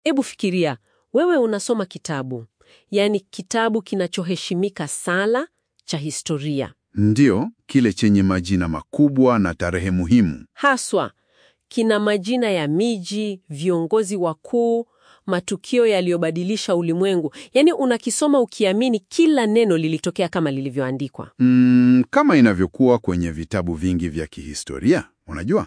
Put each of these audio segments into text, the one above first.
Ebu fikiria, wewe unasoma kitabu, yaani kitabu kinachoheshimika sana cha historia. Ndiyo, kile chenye majina makubwa na tarehe muhimu. Haswa, kina majina ya miji, viongozi wakuu, matukio yaliyobadilisha ulimwengu. Yaani unakisoma ukiamini kila neno lilitokea kama lilivyoandikwa. Kama inavyokuwa kwenye vitabu vingi vya kihistoria, unajua?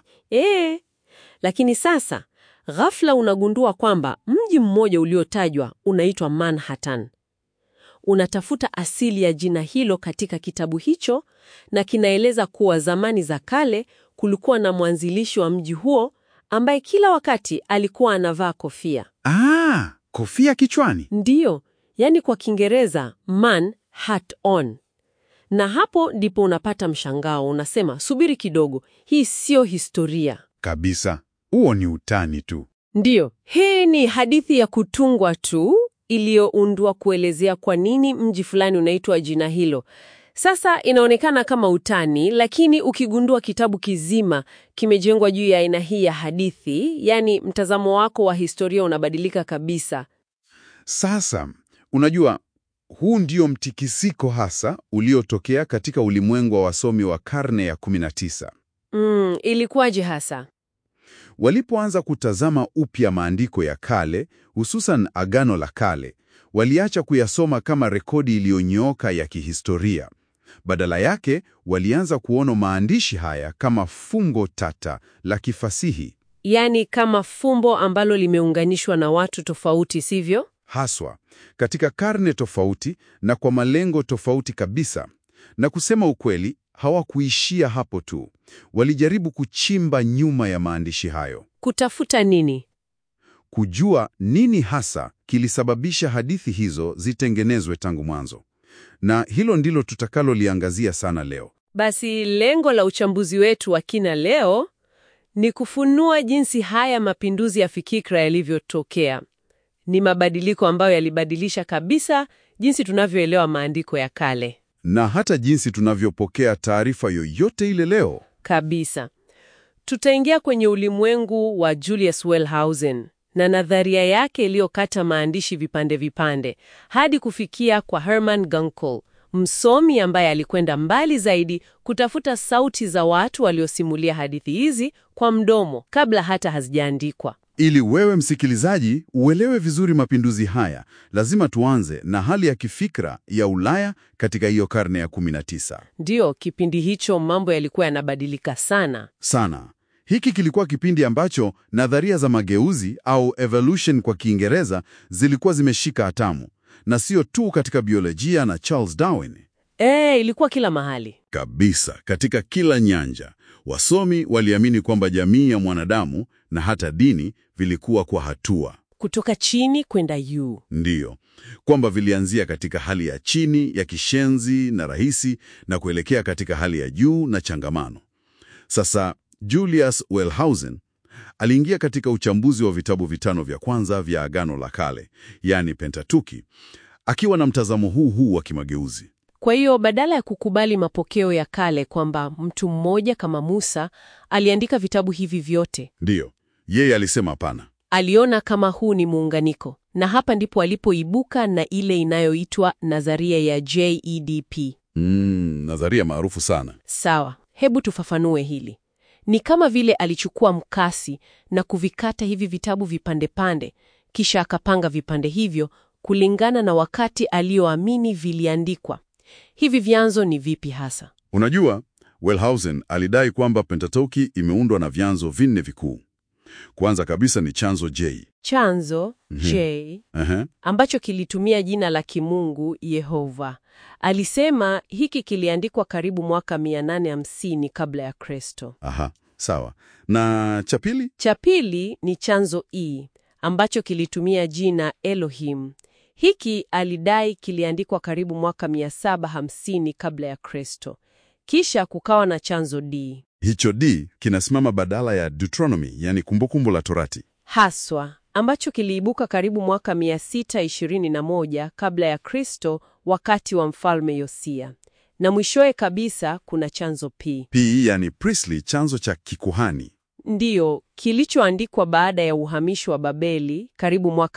Lakini sasa, ghafla unagundua kwamba mji mmoja uliotajwa unaitwa Manhattan. Unatafuta asili ya jina hilo katika kitabu hicho, na kinaeleza kuwa zamani za kale kulikuwa na mwanzilishi wa mji huo ambaye kila wakati alikuwa anavaa kofia. Kofia kichwani? Ndiyo, yani kwa Kiingereza man hat on. Na hapo ndipo unapata mshangao, unasema subiri kidogo, hii sio historia. Kabisa, huo ni utani tu. Ndiyo, hii ni hadithi ya kutungwa tu iliyoundwa kuelezea kwa nini mji fulani unaitwa jina hilo. Sasa inaonekana kama utani, lakini ukigundua kitabu kizima kimejengwa juu ya aina hii ya hadithi, yani mtazamo wako wa historia unabadilika kabisa. Sasa, unajua, huu ndio mtikisiko hasa uliotokea katika ulimwengu wa wasomi wa karne ya 19. Ilikuwaje hasa? Walipoanza kutazama upya maandiko ya kale, hususan Agano la Kale, waliacha kuyasoma kama rekodi iliyonyooka ya kihistoria. Badala yake, walianza kuona maandishi haya kama fumbo tata la kifasihi. Yaani kama fumbo ambalo limeunganishwa na watu tofauti, sivyo? Haswa, katika karne tofauti na kwa malengo tofauti kabisa. Na kusema ukweli, hawakuishia hapo tu. Walijaribu kuchimba nyuma ya maandishi hayo. Kutafuta nini? Kujua nini hasa kilisababisha hadithi hizo zitengenezwe tangu mwanzo. Na hilo ndilo tutakaloliangazia sana leo. Basi lengo la uchambuzi wetu wa kina leo ni kufunua jinsi haya mapinduzi ya fikra yalivyotokea. Ni mabadiliko ambayo yalibadilisha kabisa jinsi tunavyoelewa maandiko ya kale. Na hata jinsi tunavyopokea taarifa yoyote ile leo. Kabisa. Tutaingia kwenye ulimwengu wa Julius Wellhausen na nadharia yake iliyokata maandishi vipande vipande, hadi kufikia kwa Hermann Gunkel, msomi ambaye alikwenda mbali zaidi kutafuta sauti za watu waliosimulia hadithi hizi kwa mdomo kabla hata hazijaandikwa. Ili wewe msikilizaji uelewe vizuri mapinduzi haya, lazima tuanze na hali ya kifikra ya Ulaya katika hiyo karne ya 19. Ndiyo, kipindi hicho mambo yalikuwa yanabadilika sana. Sana. Hiki kilikuwa kipindi ambacho nadharia za mageuzi au evolution kwa Kiingereza zilikuwa zimeshika hatamu, na sio tu katika biolojia na Charles Darwin. Ilikuwa kila mahali. Kabisa, katika kila nyanja. Wasomi waliamini kwamba jamii ya mwanadamu na hata dini vilikuwa kwa hatua. Kutoka chini kwenda juu. Ndiyo, kwamba vilianzia katika hali ya chini ya kishenzi na rahisi na kuelekea katika hali ya juu na changamano. Sasa, Julius Wellhausen aliingia katika uchambuzi wa vitabu vitano vya kwanza vya Agano la Kale, yani Pentatuki, akiwa na mtazamo huu wa kimageuzi. Kwa hiyo badala ya kukubali mapokeo ya kale kwamba mtu mmoja kama Musa aliandika vitabu hivi vyote, ndiyo, yeye alisema hapana. Aliona kama huu ni muunganiko, na hapa ndipo alipoibuka na ile inayoitwa nadharia ya JEDP. Nadharia maarufu sana. Sawa, hebu tufafanue hili. Ni kama vile alichukua mkasi na kuvikata hivi vitabu vipande pande, kisha akapanga vipande hivyo kulingana na wakati alioamini viliandikwa. Hivi vyanzo ni vipi hasa? Unajua, Wellhausen alidai kwamba Pentateuki imeundwa na vyanzo vinne vikuu. Kwanza kabisa ni chanzo J. Chanzo J, ambacho kilitumia jina la kimungu Yehova. Alisema hiki kiliandikwa karibu mwaka 850 kabla ya Kristo. Sawa. Na cha pili? Cha pili ni chanzo E, ambacho kilitumia jina Elohim. Hiki alidai kiliandikwa karibu mwaka 750 kabla ya Kristo. Kisha kukawa na chanzo D. Hicho D kinasimama badala ya Deuteronomy, yani kumbukumbu la Torati. Haswa, ambacho kiliibuka karibu mwaka 621 kabla ya Kristo wakati wa mfalme Yosia. Na mwishowe kabisa kuna chanzo P. P yani priestly, chanzo cha kikuhani. Ndiyo, kilichoandikwa baada ya uhamisho wa Babeli karibu mwaka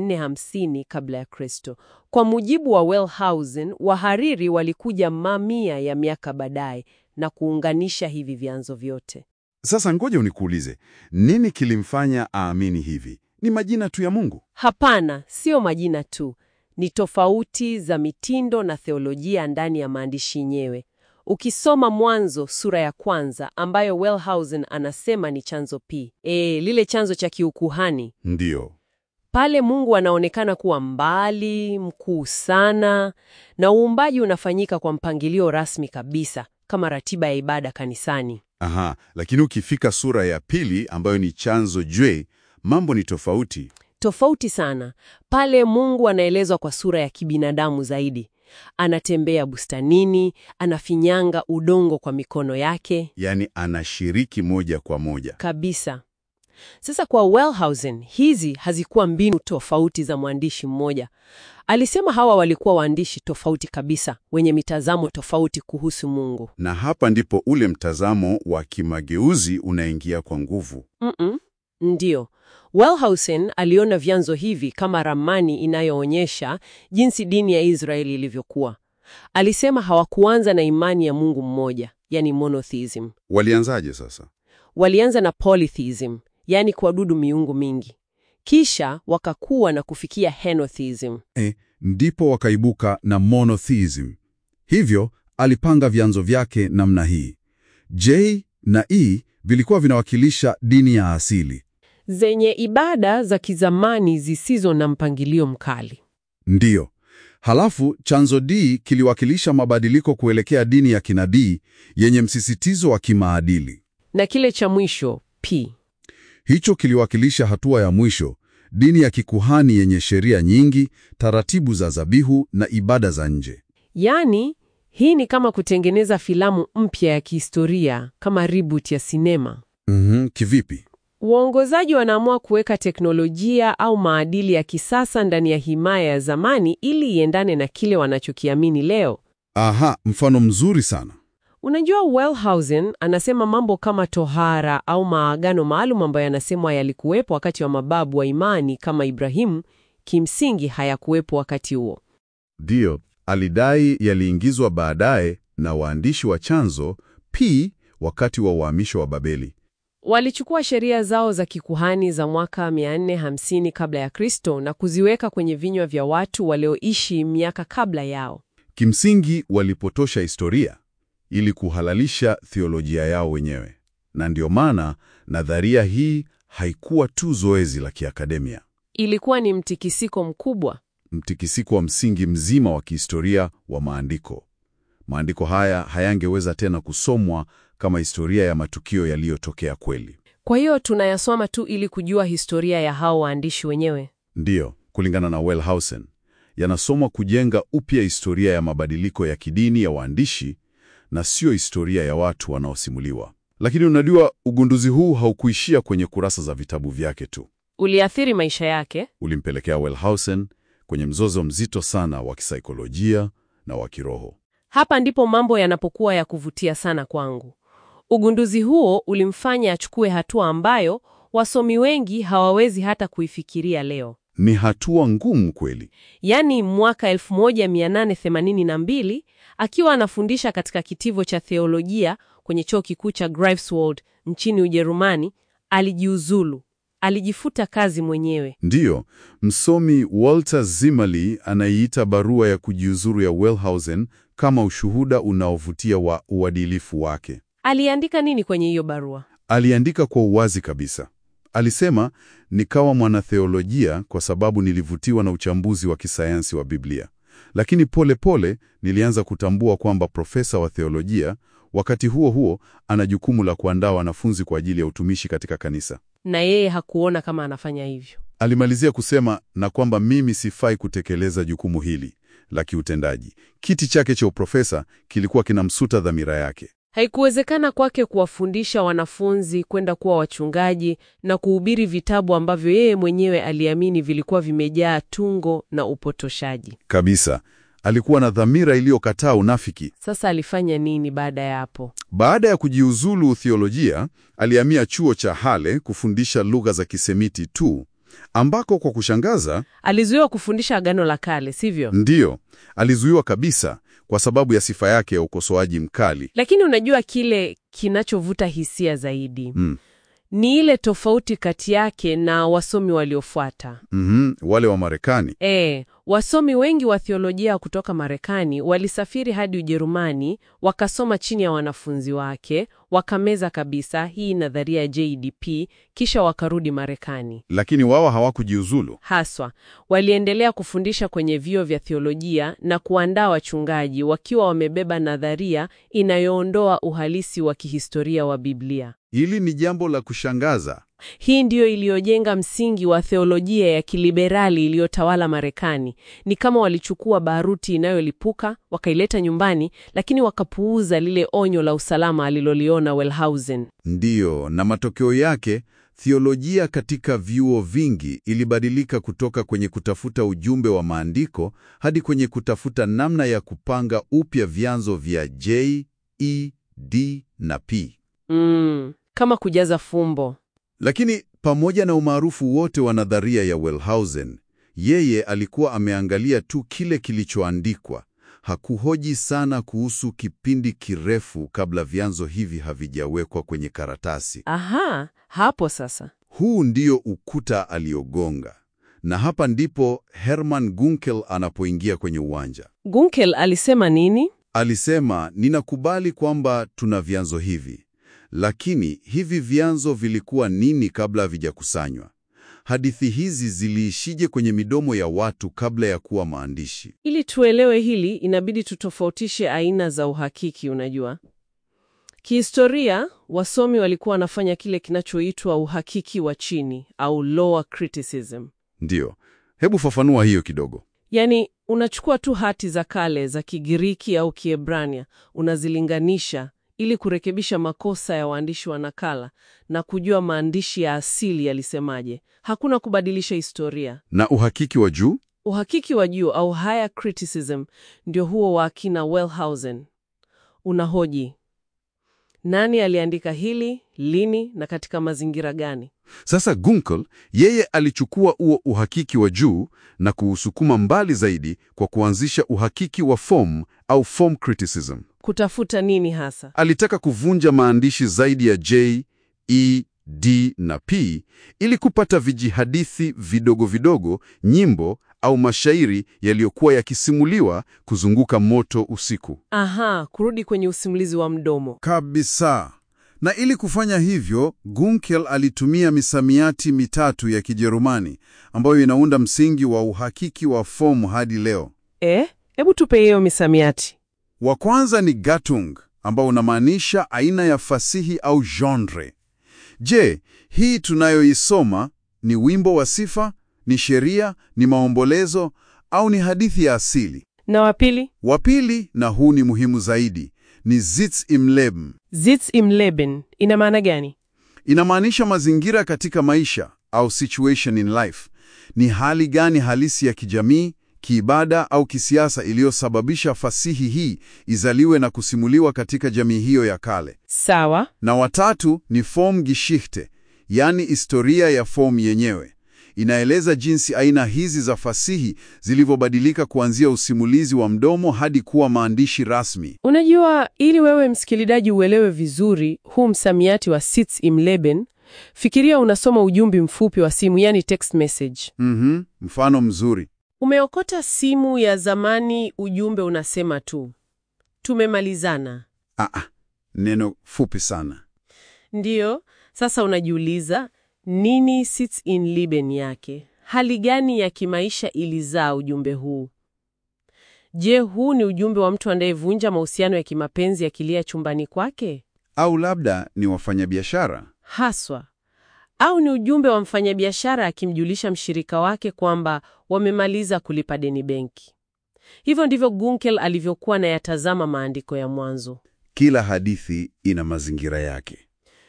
450 kabla ya Kristo. Kwa mujibu wa Wellhausen, wahariri walikuja mamia ya miaka baadaye na kuunganisha hivi vyanzo vyote. Sasa ngoja unikuulize, nini kilimfanya aamini hivi? Ni majina tu ya Mungu? Hapana, sio majina tu. Ni tofauti za mitindo na theolojia ndani ya maandishi yenyewe. Ukisoma Mwanzo sura ya 1 ambayo Wellhausen anasema ni chanzo P. Lile chanzo cha kiukuhani. Ndiyo. Pale Mungu anaonekana kuwa mbali, mkuu sana, na uumbaji unafanyika kwa mpangilio rasmi kabisa, kama ratiba ya ibada kanisani. Aha, lakini ukifika sura ya 2 ambayo ni chanzo J, mambo ni tofauti. Tofauti sana. Pale Mungu anaelezwa kwa sura ya kibinadamu zaidi. Anatembea bustanini, anafinyanga udongo kwa mikono yake. Yaani anashiriki moja kwa moja. Kabisa. Sasa kwa Wellhausen, hizi hazikuwa mbinu tofauti za mwandishi mmoja. Alisema hawa walikuwa waandishi tofauti kabisa, wenye mitazamo tofauti kuhusu Mungu. Na hapa ndipo ule mtazamo wa kimageuzi unaingia kwa nguvu. Ndiyo. Wellhausen aliona vyanzo hivi kama ramani inayoonyesha jinsi dini ya Israeli ilivyokuwa. Alisema hawakuanza na imani ya Mungu mmoja, yani monotheism. Walianzaje sasa? Walianza na polytheism, yani kuabudu miungu mingi. Kisha wakakuwa na kufikia henotheism. Ndipo wakaibuka na monotheism. Hivyo alipanga vyanzo vyake namna hii. J na E vilikuwa vinawakilisha dini ya asili, zenye ibada za kizamani zisizo na mpangilio mkali. ndiyo. Halafu chanzo D kiliwakilisha mabadiliko kuelekea dini ya kinadii yenye msisitizo wa kimaadili. Na kile cha mwisho, P, Hicho kiliwakilisha hatua ya mwisho, dini ya kikuhani yenye sheria nyingi, taratibu za dhabihu na ibada za nje. yani hii ni kama kutengeneza filamu mpya ya kihistoria, kama reboot ya sinema. Kivipi? Waongozaji wanaamua kuweka teknolojia au maadili ya kisasa ndani ya himaya ya zamani ili iendane na kile wanachokiamini leo. Aha, mfano mzuri sana. Unajua, Wellhausen anasema mambo kama tohara au maagano maalum ambayo yanasemwa yalikuwepo wakati wa mababu wa imani kama Ibrahimu, kimsingi hayakuwepo wakati huo. Ndiyo, alidai yaliingizwa baadaye na waandishi wa chanzo P wakati wa uhamisho wa Babeli. Walichukua sheria zao za kikuhani za mwaka 450 kabla ya Kristo na kuziweka kwenye vinywa vya watu walioishi miaka kabla yao. Kimsingi walipotosha historia ili kuhalalisha theolojia yao wenyewe. Na ndio maana nadharia hii haikuwa tu zoezi la kiakademia. Ilikuwa ni mtikisiko mkubwa. Mtikisiko wa msingi mzima wa kihistoria wa maandiko. Maandiko haya hayangeweza tena kusomwa kama historia ya matukio yaliyotokea kweli. Kwa hiyo tunayasoma tu ili kujua historia ya hao waandishi wenyewe. Ndiyo, kulingana na Wellhausen, yanasomwa kujenga upya historia ya mabadiliko ya kidini ya waandishi na sio historia ya watu wanaosimuliwa. Lakini unajua, ugunduzi huu haukuishia kwenye kurasa za vitabu vyake tu. Uliathiri maisha yake. Ulimpelekea Wellhausen kwenye mzozo mzito sana wa kisaikolojia na wa kiroho. Hapa ndipo mambo yanapokuwa ya kuvutia sana kwangu. Ugunduzi huo ulimfanya achukue hatua ambayo wasomi wengi hawawezi hata kuifikiria leo. Ni hatua ngumu kweli. Yaani mwaka 1882 akiwa anafundisha katika kitivo cha theolojia kwenye chuo kikuu cha Greifswald nchini Ujerumani, alijiuzulu. Alijifuta kazi mwenyewe. Ndiyo, msomi Walter Zimmerli anaiita barua ya kujiuzuru ya Wellhausen kama ushuhuda unaovutia wa uadilifu wake. Aliandika nini kwenye hiyo barua? Aliandika kwa uwazi kabisa. Alisema, nikawa mwanatheolojia kwa sababu nilivutiwa na uchambuzi wa kisayansi wa Biblia. Lakini pole pole nilianza kutambua kwamba profesa wa theolojia wakati huo huo ana jukumu la kuandaa wanafunzi kwa ajili ya utumishi katika kanisa. Na yeye hakuona kama anafanya hivyo. Alimalizia kusema na kwamba mimi sifai kutekeleza jukumu hili la kiutendaji. Kiti chake cha uprofesa kilikuwa kinamsuta dhamira yake. Haikuwezekana kwake kuwafundisha wanafunzi kwenda kuwa wachungaji na kuhubiri vitabu ambavyo yeye mwenyewe aliamini vilikuwa vimejaa tungo na upotoshaji. Kabisa. Alikuwa na dhamira iliyokataa unafiki. Sasa alifanya nini baada ya hapo? Baada ya kujiuzulu theolojia, alihamia chuo cha Halle kufundisha lugha za Kisemiti tu, ambako kwa kushangaza, Alizuiwa kufundisha Agano la Kale, sivyo? ndiyo, alizuiwa kabisa kwa sababu ya sifa yake ya ukosoaji mkali. Lakini unajua kile kinachovuta hisia zaidi ni ile tofauti kati yake na wasomi waliofuata. Wale wa Marekani. Wasomi wengi wa theolojia kutoka Marekani walisafiri hadi Ujerumani, wakasoma chini ya wanafunzi wake, wakameza kabisa hii nadharia ya JDP, kisha wakarudi Marekani. Lakini wao hawakujiuzulu. Haswa, waliendelea kufundisha kwenye vyuo vya theolojia na kuandaa wachungaji wakiwa wamebeba nadharia inayoondoa uhalisi wa kihistoria wa Biblia. Hili ni jambo la kushangaza. Hii ndiyo iliyojenga msingi wa theolojia ya kiliberali iliyotawala Marekani. Ni kama walichukua baruti inayolipuka, wakaileta nyumbani, lakini wakapuuza lile onyo la usalama aliloliona Wellhausen. Ndiyo, na matokeo yake, theolojia katika vyuo vingi ilibadilika kutoka kwenye kutafuta ujumbe wa maandiko hadi kwenye kutafuta namna ya kupanga upya vyanzo vya J, E, D na P. Kama kujaza fumbo. Lakini pamoja na umaarufu wote wa nadharia ya Wellhausen, yeye alikuwa ameangalia tu kile kilichoandikwa. Hakuhoji sana kuhusu kipindi kirefu kabla vyanzo hivi havijawekwa kwenye karatasi. Aha, hapo sasa. Huu ndio ukuta aliogonga. Na hapa ndipo Hermann Gunkel anapoingia kwenye uwanja. Gunkel alisema nini? Alisema, ninakubali kwamba tuna vyanzo hivi. Lakini hivi vyanzo vilikuwa nini kabla havijakusanywa? Hadithi hizi ziliishije kwenye midomo ya watu kabla ya kuwa maandishi? Ili tuelewe hili, inabidi tutofautishe aina za uhakiki, unajua. Kihistoria, wasomi walikuwa wanafanya kile kinachoitwa uhakiki wa chini au lower criticism. Ndiyo. Hebu fafanua hiyo kidogo. Yaani, unachukua tu hati za kale za Kigiriki au Kiebrania, unazilinganisha ili kurekebisha makosa ya waandishi wa nakala na kujua maandishi ya asili yalisemaje. Hakuna kubadilisha historia. Na uhakiki wa juu? Uhakiki wa juu au higher criticism ndio huo wa akina Wellhausen. Unahoji, nani aliandika hili, lini na katika mazingira gani? Sasa Gunkel, yeye alichukua huo uhakiki wa juu na kuusukuma mbali zaidi kwa kuanzisha uhakiki wa form au form criticism. Kutafuta nini hasa? Alitaka kuvunja maandishi zaidi ya J, E, D na P ili kupata vijihadithi vidogo vidogo, nyimbo au mashairi yaliyokuwa yakisimuliwa kuzunguka moto usiku. Aha, kurudi kwenye usimulizi wa mdomo. Kabisa. Na ili kufanya hivyo, Gunkel alitumia misamiati mitatu ya Kijerumani ambayo inaunda msingi wa uhakiki wa fomu hadi leo. Hebu tupe hiyo misamiati. Wa kwanza ni Gattung, ambao unamaanisha aina ya fasihi au genre. Je, hii tunayoisoma ni wimbo wa sifa, ni sheria, ni maombolezo au ni hadithi ya asili? Na wa pili? Wa pili, na huu ni muhimu zaidi, ni Sitz im Leben. Sitz im Leben ina maana gani? Inamaanisha mazingira katika maisha au situation in life. Ni hali gani halisi ya kijamii, kiibada au kisiasa iliyosababisha fasihi hii izaliwe na kusimuliwa katika jamii hiyo ya kale. Sawa. Na watatu ni Formgeschichte, yani historia ya fomu yenyewe. Inaeleza jinsi aina hizi za fasihi zilivyobadilika kuanzia usimulizi wa mdomo hadi kuwa maandishi rasmi. Unajua, ili wewe msikilizaji uelewe vizuri huu msamiati wa Sitz im Leben, fikiria unasoma ujumbe mfupi wa simu, yani text message. Mfano mzuri. Umeokota simu ya zamani, ujumbe unasema tu, tumemalizana. Neno fupi sana. Ndiyo, sasa unajiuliza, nini Sitz im Leben yake? Hali gani ya kimaisha ilizaa ujumbe huu? Je, huu ni ujumbe wa mtu anayevunja mahusiano ya kimapenzi akilia chumbani kwake? Au labda ni wafanyabiashara? Haswa. Au ni ujumbe wa mfanyabiashara akimjulisha mshirika wake kwamba wamemaliza kulipa deni benki? Hivyo ndivyo Gunkel alivyokuwa na yatazama maandiko ya mwanzo. Kila hadithi ina mazingira yake.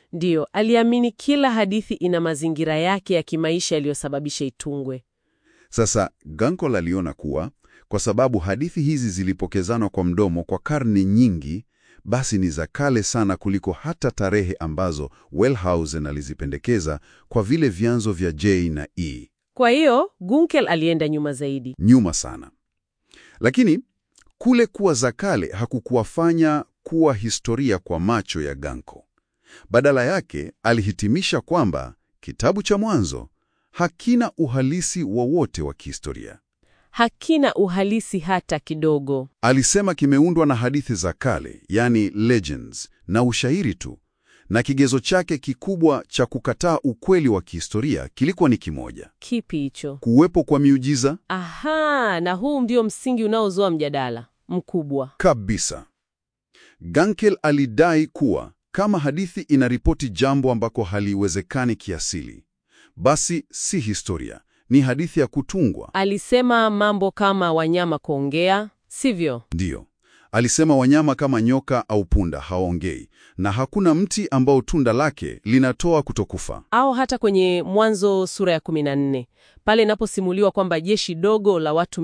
Ndiyo, aliamini kila hadithi ina mazingira yake ya kimaisha yaliyosababisha itungwe. Sasa Gunkel aliona kuwa kwa sababu hadithi hizi zilipokezanwa kwa mdomo kwa karne nyingi, basi ni za kale sana kuliko hata tarehe ambazo Wellhausen alizipendekeza kwa vile vyanzo vya J na E. Kwa hiyo Gunkel alienda nyuma zaidi. Nyuma sana. Lakini kule kuwa za kale hakukuwafanya kuwa historia kwa macho ya Gunkel. Badala yake alihitimisha kwamba kitabu cha Mwanzo hakina uhalisi wowote wa kihistoria. Hakina uhalisi hata kidogo. Alisema kimeundwa na hadithi za kale, yani legends, na ushairi tu, na kigezo chake kikubwa cha kukataa ukweli wa kihistoria kilikuwa ni kimoja. Kipi hicho? Kuwepo kwa miujiza. Aha, na huu ndio msingi unaozoa mjadala mkubwa. Kabisa. Gunkel alidai kuwa kama hadithi inaripoti jambo ambako haliwezekani kiasili, basi si historia, ni hadithi ya kutungwa. Alisema mambo kama wanyama kuongea, sivyo? Ndiyo. Alisema wanyama kama nyoka au punda haongei, na hakuna mti ambao tunda lake linatoa kutokufa. Au hata kwenye Mwanzo sura ya 14, pale inaposimuliwa kwamba jeshi dogo la watu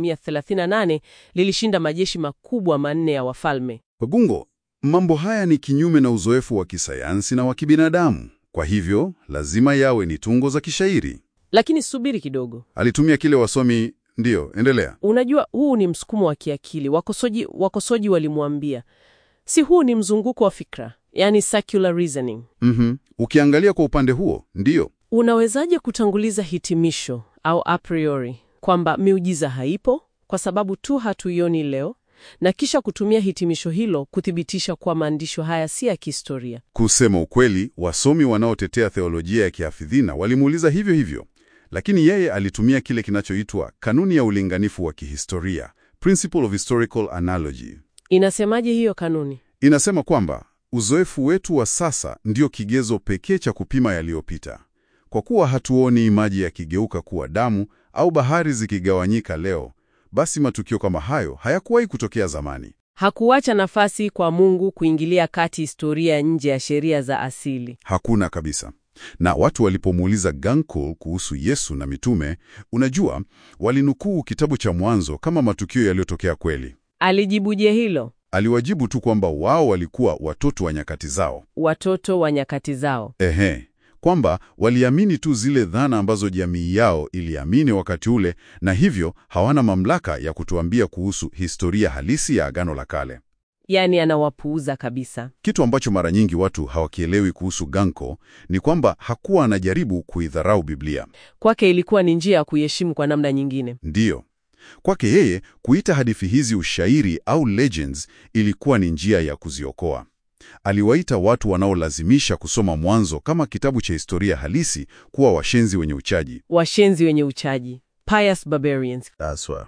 138 lilishinda majeshi makubwa 4 ya wafalme. Wagungo, mambo haya ni kinyume na uzoefu wa kisayansi na wa kibinadamu. Kwa hivyo, lazima yawe ni tungo za kishairi. Lakini subiri kidogo. Alitumia kile wasomi. Ndiyo, endelea. Unajua, huu ni msukumo wa kiakili. Wakosoji walimwambia, si huu ni mzunguko wa fikra, yani circular reasoning. Ukiangalia kwa upande huo, ndiyo. Unawezaje kutanguliza hitimisho au a priori kwamba miujiza haipo kwa sababu tu hatuioni leo, na kisha kutumia hitimisho hilo kuthibitisha kwa maandisho haya si ya kihistoria? Kusema ukweli, wasomi wanaotetea theolojia ya kihafidhina walimuuliza hivyo hivyo. Lakini yeye alitumia kile kinachoitwa kanuni ya ulinganifu wa kihistoria, Principle of Historical Analogy. Inasemaje hiyo kanuni? Inasema kwamba uzoefu wetu wa sasa ndio kigezo pekee cha kupima yaliyopita. Kwa kuwa hatuoni maji yakigeuka kuwa damu au bahari zikigawanyika leo, basi matukio kama hayo hayakuwahi kutokea zamani. Hakuacha nafasi kwa Mungu kuingilia kati historia nje ya sheria za asili. Hakuna kabisa. Na watu walipomuuliza Gunkel kuhusu Yesu na mitume, unajua, walinukuu kitabu cha Mwanzo kama matukio yaliyotokea kweli. Alijibuje hilo? Aliwajibu tu kwamba wao walikuwa watoto wa nyakati zao. Watoto wa nyakati zao. Kwamba waliamini tu zile dhana ambazo jamii yao iliamini wakati ule, na hivyo hawana mamlaka ya kutuambia kuhusu historia halisi ya Agano la Kale. Yani anawapuuza kabisa. Kitu ambacho mara nyingi watu hawakielewi kuhusu Gunkel ni kwamba hakuwa anajaribu kuidharau Biblia. Kwake ilikuwa ni njia ya kuiheshimu kwa namna nyingine. Ndiyo. Kwake yeye, kuita hadithi hizi ushairi au legends ilikuwa ni njia ya kuziokoa. Aliwaita watu wanaolazimisha kusoma Mwanzo kama kitabu cha historia halisi kuwa washenzi wenye uchaji. Washenzi wenye uchaji. Pious barbarians. Aswa.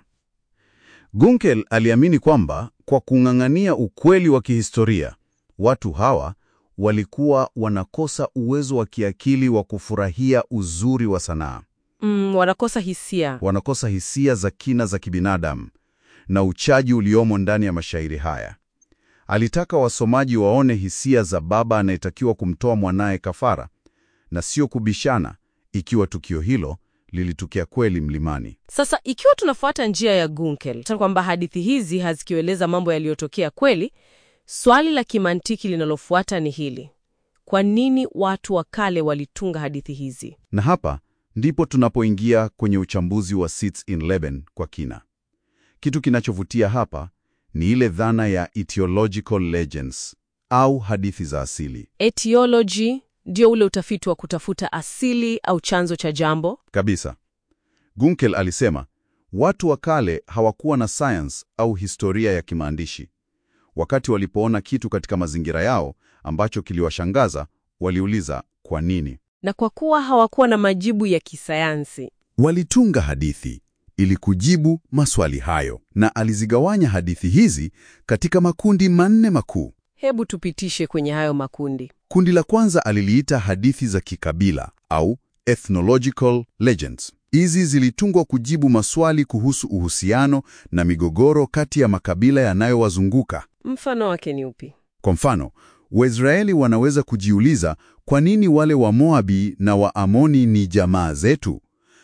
Gunkel aliamini kwamba kwa kung'ang'ania ukweli wa kihistoria, watu hawa walikuwa wanakosa uwezo wa kiakili wa kufurahia uzuri wa sanaa. Wanakosa hisia. Wanakosa hisia za kina za kibinadamu na uchaji uliomo ndani ya mashairi haya. Alitaka wasomaji waone hisia za baba anayetakiwa kumtoa mwanaye kafara, na sio kubishana ikiwa tukio hilo lilitukia kweli mlimani. Sasa ikiwa tunafuata njia ya Gunkel, kwamba hadithi hizi hazikieleza mambo yaliyotokea kweli, swali la kimantiki linalofuata ni hili: kwa nini watu wa kale walitunga hadithi hizi? Na hapa ndipo tunapoingia kwenye uchambuzi wa Sits in Leben kwa kina. Kitu kinachovutia hapa ni ile dhana ya etiological legends au hadithi za asili. Etiology ndio ule utafiti wa kutafuta asili au chanzo cha jambo. Kabisa. Gunkel alisema watu wa kale hawakuwa na science au historia ya kimaandishi. Wakati walipoona kitu katika mazingira yao ambacho kiliwashangaza, waliuliza kwa nini? Na kwa kuwa hawakuwa na majibu ya kisayansi, walitunga hadithi ili kujibu maswali hayo, na alizigawanya hadithi hizi katika makundi 4 makuu. Hebu tupitishe kwenye hayo makundi. Kundi la kwanza aliliita hadithi za kikabila au ethnological legends. Hizi zilitungwa kujibu maswali kuhusu uhusiano na migogoro kati ya makabila yanayowazunguka. Mfano wake ni upi? Kwa mfano, Waisraeli wanaweza kujiuliza kwa nini wale wa Moabi na wa Amoni ni jamaa zetu?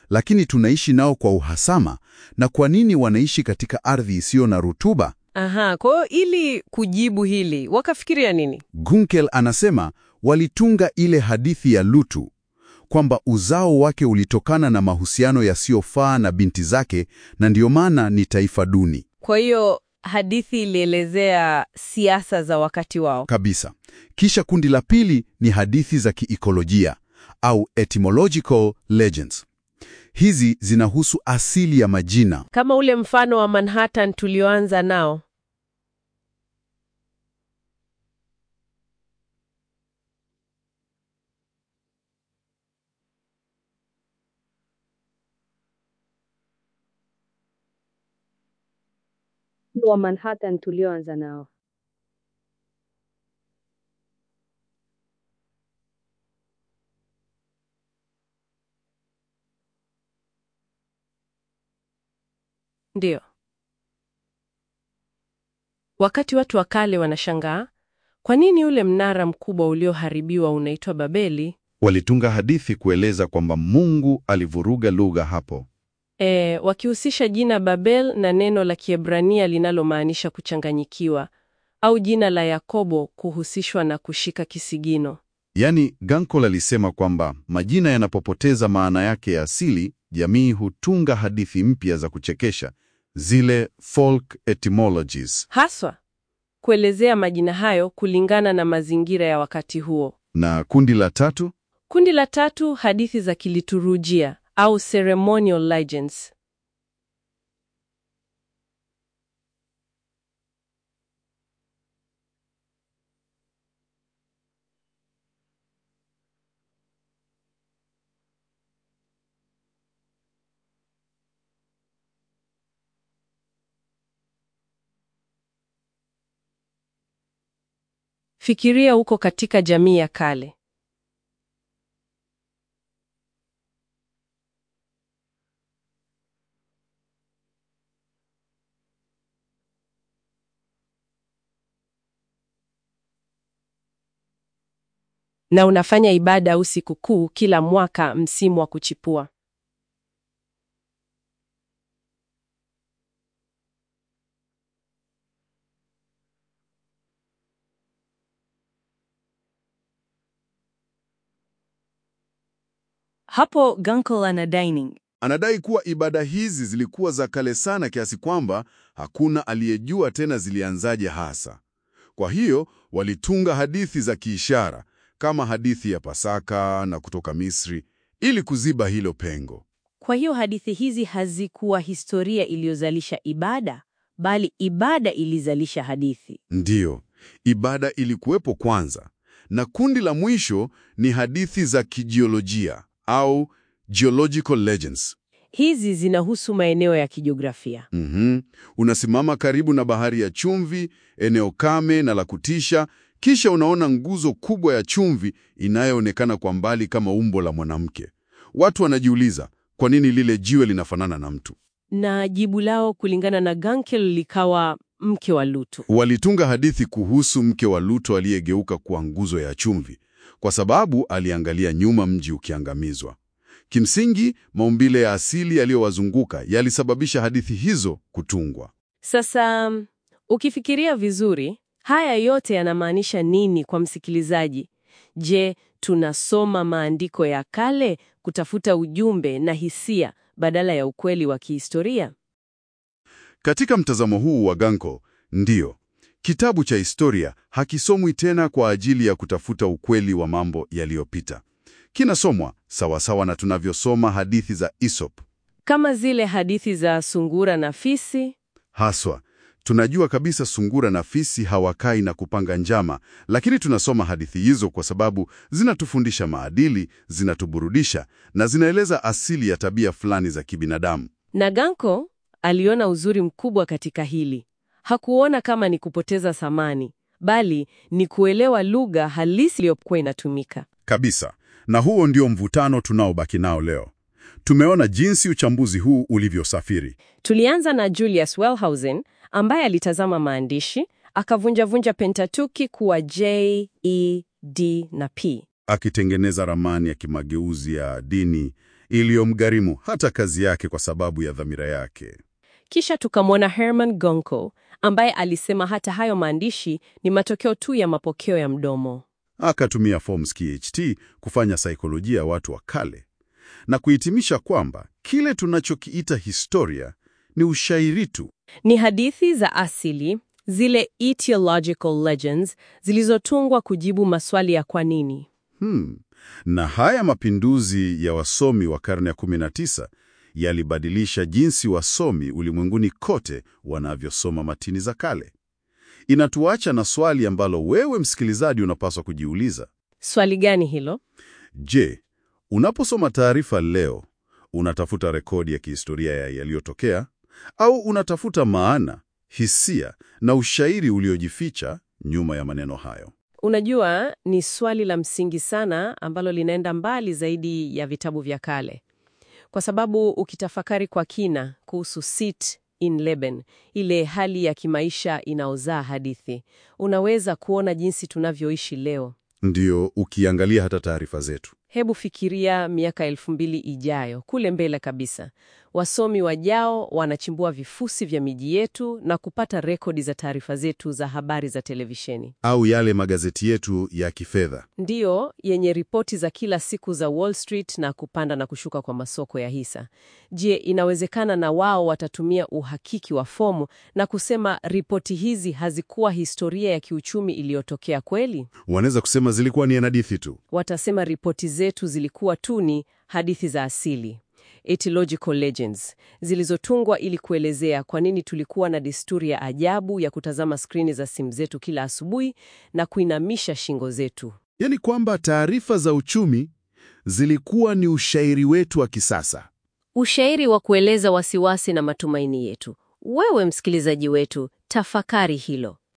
lakini tunaishi nao kwa uhasama, na kwa nini wanaishi katika ardhi isiyo na rutuba? Aha, kwa hiyo ili kujibu hili, wakafikiria nini? Gunkel anasema walitunga ile hadithi ya Lutu, kwamba uzao wake ulitokana na mahusiano yasiyofaa na binti zake, na ndiyo maana ni taifa duni. Kwa hiyo hadithi ilielezea siasa za wakati wao. Kabisa. Kisha kundi la pili ni hadithi za kiikolojia au etymological legends. Hizi zinahusu asili ya majina. Kama ule mfano wa Manhattan tulioanza nao. Ndiyo. Wakati watu wa kale wanashangaa, kwa nini ule mnara mkubwa ulioharibiwa unaitwa Babeli? Walitunga hadithi kueleza kwamba Mungu alivuruga lugha hapo. Wakihusisha jina Babel na neno la Kiebrania linalomaanisha kuchanganyikiwa, au jina la Yakobo kuhusishwa na kushika kisigino. Yaani, Gunkel alisema kwamba majina yanapopoteza maana yake ya asili, jamii hutunga hadithi mpya za kuchekesha, zile folk etymologies. Haswa kuelezea majina hayo kulingana na mazingira ya wakati huo. Na kundi la tatu? Kundi la tatu, hadithi za kiliturujia au ceremonial legends. Fikiria uko katika jamii ya kale. Na unafanya ibada au sikukuu kila mwaka msimu wa kuchipua. Hapo Gunkel Anadai kuwa ibada hizi zilikuwa za kale sana kiasi kwamba hakuna aliyejua tena zilianzaje hasa. Kwa hiyo walitunga hadithi za kiishara kama hadithi ya Pasaka na kutoka Misri ili kuziba hilo pengo. Kwa hiyo hadithi hizi hazikuwa historia iliyozalisha ibada, bali ibada ilizalisha hadithi. Ndiyo, ibada ilikuwepo kwanza, na kundi la mwisho ni hadithi za kijiolojia au geological legends. Hizi zinahusu maeneo ya kijiografia. Unasimama karibu na bahari ya chumvi, eneo kame na la kutisha, kisha unaona nguzo kubwa ya chumvi inayoonekana kwa mbali kama umbo la mwanamke. Watu wanajiuliza, kwa nini lile jiwe linafanana na mtu? Na jibu lao kulingana na Gunkel likawa mke wa Lutu. Walitunga hadithi kuhusu mke wa Lutu aliyegeuka kuwa nguzo ya chumvi, kwa sababu aliangalia nyuma mji ukiangamizwa. Kimsingi, maumbile ya asili yaliyowazunguka yalisababisha hadithi hizo kutungwa. Sasa, ukifikiria vizuri, haya yote yanamaanisha nini kwa msikilizaji? Je, tunasoma maandiko ya kale kutafuta ujumbe na hisia badala ya ukweli wa kihistoria? Katika mtazamo huu wa Gunkel, ndiyo. Kitabu cha historia hakisomwi tena kwa ajili ya kutafuta ukweli wa mambo yaliyopita. Kinasomwa sawasawa na tunavyosoma hadithi za Aesop. Kama zile hadithi za sungura na fisi? Haswa, tunajua kabisa sungura na fisi hawakai na kupanga njama, lakini tunasoma hadithi hizo kwa sababu zinatufundisha maadili, zinatuburudisha na zinaeleza asili ya tabia fulani za kibinadamu. Na Gunkel aliona uzuri mkubwa katika hili. Hakuona kama ni kupoteza thamani, bali ni kuelewa lugha halisi iliyokuwa inatumika. Kabisa. Na huo ndio mvutano tunaobaki nao leo. Tumeona jinsi uchambuzi huu ulivyosafiri. Tulianza na Julius Wellhausen ambaye alitazama maandishi, akavunja Pentatuki kuwa J, E, D na P. Akitengeneza ramani ya kimageuzi ya dini iliyomgharimu hata kazi yake kwa sababu ya dhamira yake. Kisha tukamwona Hermann Gunkel ambaye alisema hata hayo maandishi ni matokeo tu ya mapokeo ya mdomo. Akatumia Forms KHT kufanya saikolojia ya watu wa kale na kuhitimisha kwamba kile tunachokiita historia ni ushairi tu. Ni hadithi za asili, zile etiological legends zilizotungwa kujibu maswali ya kwa nini. Na haya mapinduzi ya wasomi wa karne ya 19 yalibadilisha jinsi wasomi ulimwenguni kote wanavyosoma matini za kale. Inatuacha na swali ambalo wewe msikilizaji unapaswa kujiuliza. Swali gani hilo? Je, unaposoma taarifa leo, unatafuta rekodi ya kihistoria ya yaliyotokea au unatafuta maana, hisia na ushairi uliojificha nyuma ya maneno hayo? Unajua, ni swali la msingi sana ambalo linaenda mbali zaidi ya vitabu vya kale. Kwa sababu ukitafakari kwa kina kuhusu Sit in Leben, ile hali ya kimaisha inaozaa hadithi, unaweza kuona jinsi tunavyoishi leo. Ndiyo, ukiangalia hata taarifa zetu. Hebu fikiria miaka 2000 ijayo, kule mbele kabisa. Wasomi wajao wanachimbua vifusi vya miji yetu na kupata rekodi za taarifa zetu za habari za televisheni. Au yale magazeti yetu ya kifedha. Ndiyo, yenye ripoti za kila siku za Wall Street na kupanda na kushuka kwa masoko ya hisa. Je, inawezekana na wao watatumia uhakiki wa fomu na kusema ripoti hizi hazikuwa historia ya kiuchumi iliyotokea kweli? Wanaweza kusema zilikuwa ni hadithi tu. Watasema ripoti zetu zilikuwa tu ni hadithi za asili, etiological legends, zilizotungwa ili kuelezea kwa nini tulikuwa na desturi ya ajabu ya kutazama skrini za simu zetu kila asubuhi na kuinamisha shingo zetu. Yaani kwamba taarifa za uchumi zilikuwa ni ushairi wetu wa kisasa. Ushairi wa kueleza wasiwasi na matumaini yetu. Wewe msikilizaji wetu, tafakari hilo.